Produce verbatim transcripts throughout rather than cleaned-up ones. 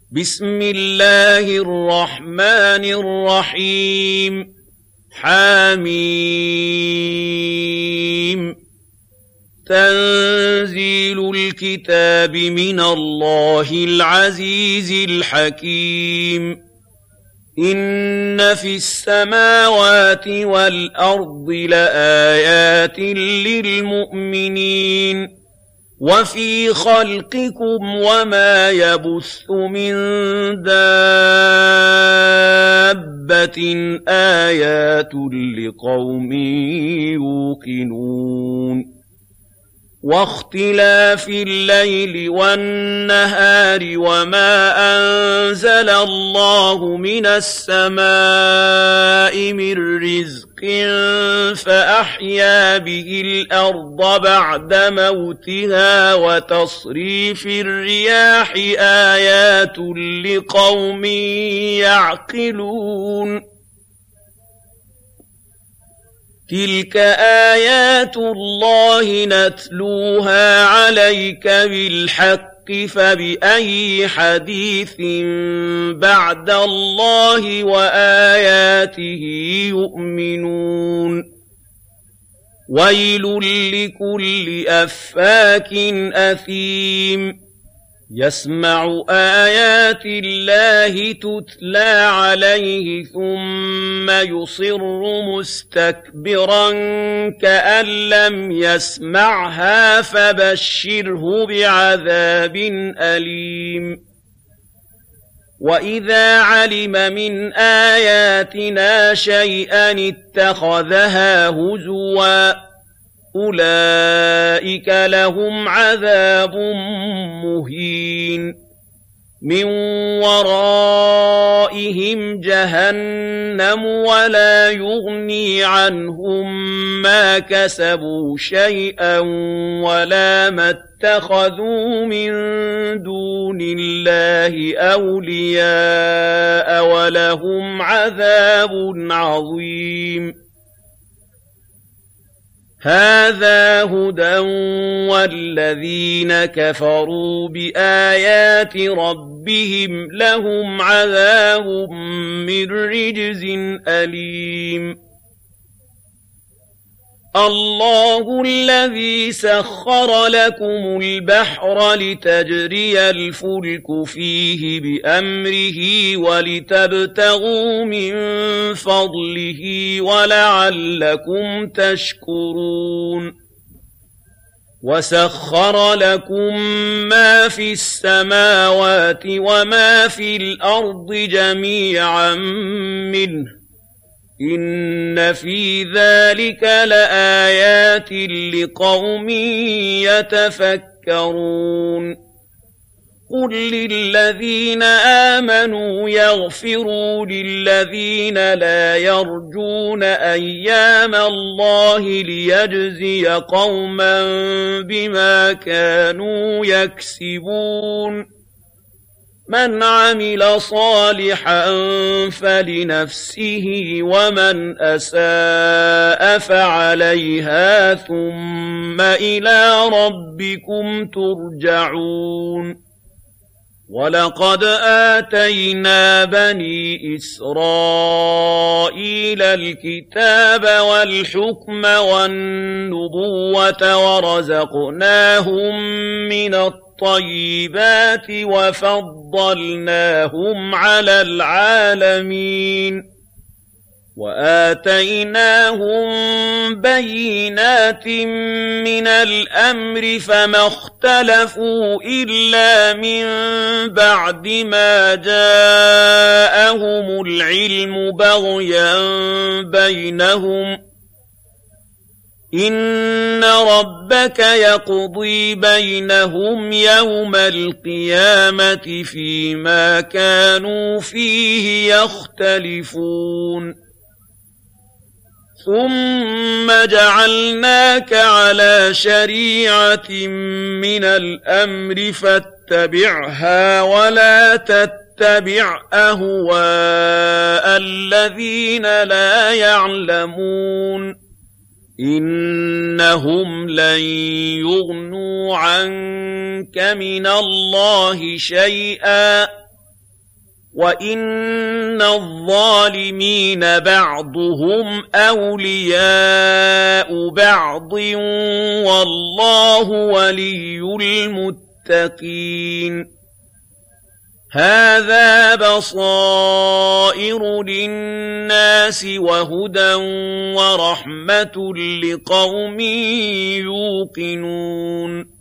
بسم الله الرحمن الرحيم حميم تنزيل الكتاب من الله العزيز الحكيم إن في السماوات والأرض لآيات للمؤمنين وفي خلقكم وما يبث من دابة آيات لقوم يوقنون واختلاف الليل والنهار وما أنزل الله من السماء من رزق فأحيا به الأرض بعد موتها وتصريف الرياح آيات لقوم يعقلون تلك آيات الله نتلوها عليك بالحق فبأي حديث بعد الله وآياته يؤمنون ويل لكل أفاك أثيم يسمع آيات الله تتلى عليه ثم يصر مستكبرا كأن لم يسمعها فبشره بعذاب أليم وإذا علم من آياتنا شيئا اتخذها هزوا أولئك لهم عذاب مهين من ورائهم جهنم ولا يغني عنهم ما كسبوا شيئا ولا ما اتخذوا من دون الله أولياء ولهم عذاب عظيم هذا هدى والذين كفروا بآيات ربهم لهم عذاب من رجز أليم الله الذي سخر لكم البحر لتجري الفلك فيه بأمره ولتبتغوا من فضله ولعلكم تشكرون وسخر لكم ما في السماوات وما في الأرض جميعا منه إن في ذلك لآيات لقوم يتفكرون قل للذين آمنوا يغفروا للذين لا يرجون أيام الله ليجزي قوما بما كانوا يكسبون من عمل صالحا فلنفسه ومن أساء فعليها ثم إلى ربكم ترجعون ولقد آتينا بني إسرائيل الكتاب والحكم والنبوة ورزقناهم من الطيبات وفضلناهم على العالمين وآتيناهم بينات من الأمر فما اختلفوا إلا من بعد ما جاءهم العلم بغيا بينهم إن ربك يقضي بينهم يوم القيامة فيما كانوا فيه يختلفون ثم جعلناك على شريعة من الأمر فاتبعها ولا تتبع أهواء الذين لا يعلمون إنهم لن يغنوا عنك من الله شيئا وَإِنَّ الظَّالِمِينَ بَعْضُهُمْ أَوْلِيَاءُ بَعْضٍ وَاللَّهُ وَلِيُّ الْمُتَّقِينَ هَذَا بَصَائِرُ لِلنَّاسِ وَهُدًى وَرَحْمَةٌ لِقَوْمٍ يُوقِنُونَ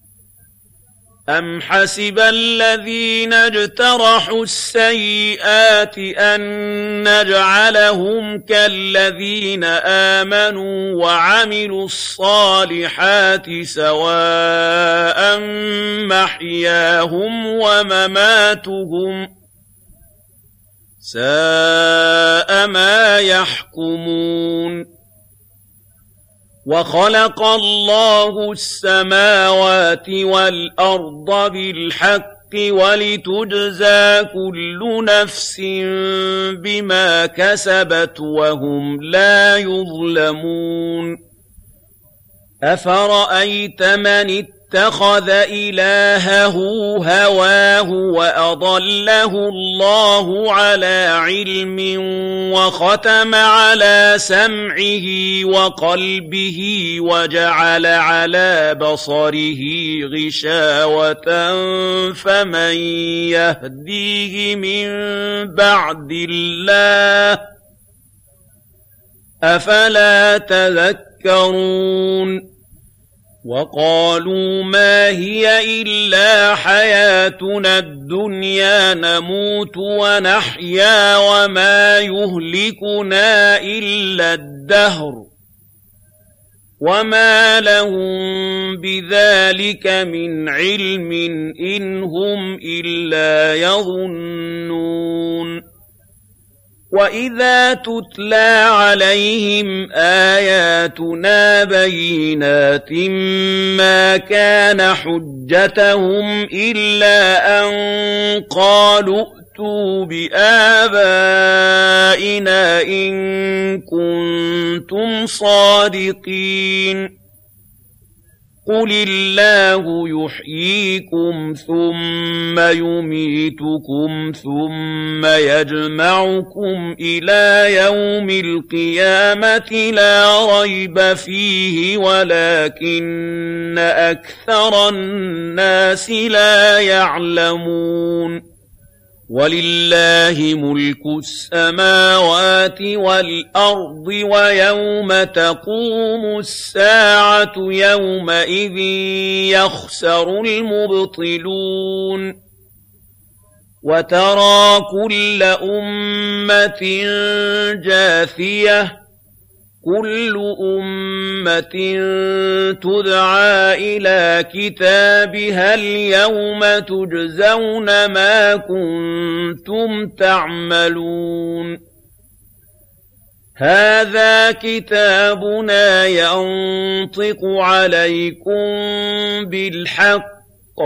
أَمْ حَسِبَ الَّذِينَ اجْتَرَحُوا السَّيِّئَاتِ أَن نَّجْعَلَهُمْ كَالَّذِينَ آمَنُوا وَعَمِلُوا الصَّالِحَاتِ سَوَاءً مَّحْيَاهُمْ وَمَمَاتُهُمْ سَاءَ مَا يَحْكُمُونَ وَخَلَقَ اللَّهُ السَّمَاوَاتِ وَالْأَرْضَ بِالْحَقِّ وَلِتُجْزَىٰ كُلُّ نَفْسٍ بِمَا كَسَبَتْ وَهُمْ لَا يُظْلَمُونَ أَفَرَأَيْتَ مَنِ اتَّخَذَ إِلَٰهَهُ هَوَاهُ وَأَضَلَّهُ اللَّهُ عَلَىٰ عِلْمٍ وَخَتَمَ عَلَىٰ سَمْعِهِ وَقَلْبِهِ وَجَعَلَ عَلَىٰ بَصَرِهِ غِشَاوَةً فَمَن يَهْدِيهِ مِن بَعْدِ اللَّهِ ۚ أَفَلَا تَذَكَّرُونَ وَقَالُوا مَا هِيَ إِلَّا حَيَاتُنَا الدُّنْيَا نَمُوتُ وَنَحْيَا وَمَا يُهْلِكُنَا إِلَّا الدَّهْرُ وَمَا لَهُم بِذَٰلِكَ مِنْ عِلْمٍ إِنْ هُمْ إِلَّا يَظُنُّونَ وَإِذَا تُتْلَىٰ عَلَيْهِمْ آيَاتُنَا بَيِّنَاتٍ مَّا كَانَ حُجَّتَهُمْ إِلَّا أَن قَالُوا ائْتُوا بِآبَائِنَا إِن كُنتُمْ صَادِقِينَ قُلِ اللَّهُ يُحْيِيكُمْ ثُمَّ يُمِيتُكُمْ ثُمَّ يَجْمَعُكُمْ إِلَىٰ يَوْمِ الْقِيَامَةِ لَا رَيْبَ فِيهِ وَلَٰكِنَّ أَكْثَرَ النَّاسِ لَا يَعْلَمُونَ وَلِلَّهِ مُلْكُ السَّمَاوَاتِ وَالْأَرْضِ وَيَوْمَ تَقُومُ السَّاعَةُ يَوْمَئِذٍ يَخْسَرُ الْمُبْطِلُونَ وَتَرَىٰ كُلَّ أُمَّةٍ جَاثِيَةً كُلُّ أُمَّةٍ تُدْعَىٰ إِلَىٰ كِتَابِهَا الْيَوْمَ تُجْزَوْنَ مَا كُنتُمْ تَعْمَلُونَ هَٰذَا كِتَابُنَا يَنطِقُ عَلَيْكُم بِالْحَقِّ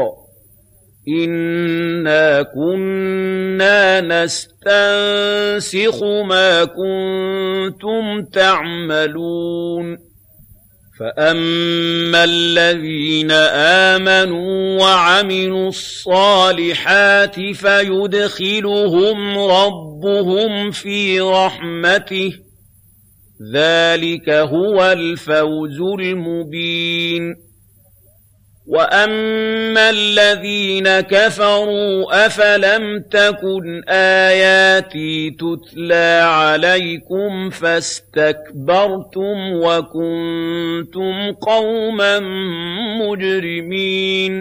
إِنَّا كُنَّا نَسْتَنسِخُ مَا كُنتُمْ تَعْمَلُونَ فَأَمَّا الَّذِينَ آمَنُوا وَعَمِلُوا الصَّالِحَاتِ فَيُدْخِلُهُمْ رَبُّهُمْ فِي رَحْمَتِهِ ۚ ذَٰلِكَ هُوَ الْفَوْزُ الْمُبِينُ وَأَمَّا الَّذِينَ كَفَرُوا أَفَلَمْ تَكُنْ آيَاتِي تُتْلَىٰ عَلَيْكُمْ فَاسْتَكْبَرْتُمْ وَكُنتُمْ قَوْمًا مُّجْرِمِينَ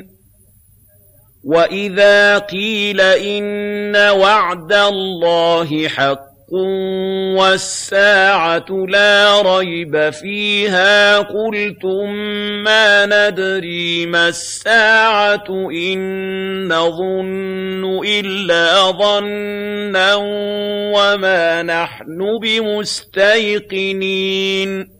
وَإِذَا قِيلَ إِنَّ وَعْدَ اللَّهِ حَقٌّ وَالسَّاعَةُ لَا رَيْبَ فِيهَا قُلْتُم مَّا نَدْرِي مَا السَّاعَةُ إِن نَّظُنُّ إِلَّا ظَنًّا وَمَا نَحْنُ بِمُسْتَيْقِنِينَ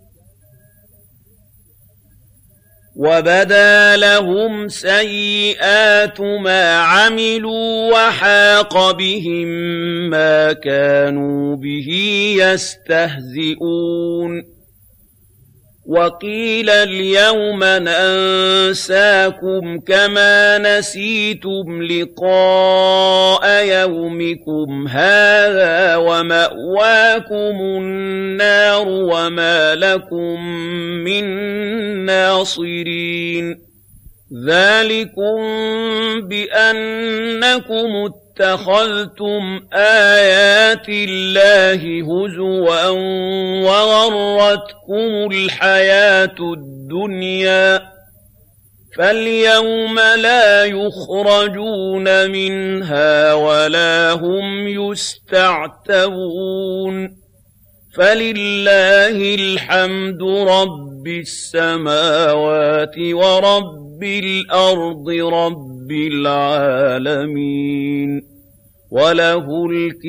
وَبَدَا لَهُمْ سَيِّئَاتُ مَا عَمِلُوا وَحَاقَ بِهِم مَّا كَانُوا بِهِ يَسْتَهْزِئُونَ وقيل اليوم ننساكم كما نسيتم لقاء يومكم هذا ومأواكم النار وما لكم من ناصرين ذلكم بأنكم اتخذتم آيات الله هزوا وغرتكم الحياة الدنيا فاليوم لا يخرجون منها ولا هم يستعتبون فلله الحمد رب السماوات ورب الأرض رب العالمين وله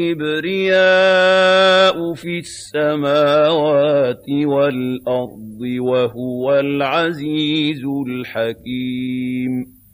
الكبرياء في السماوات والأرض وهو العزيز الحكيم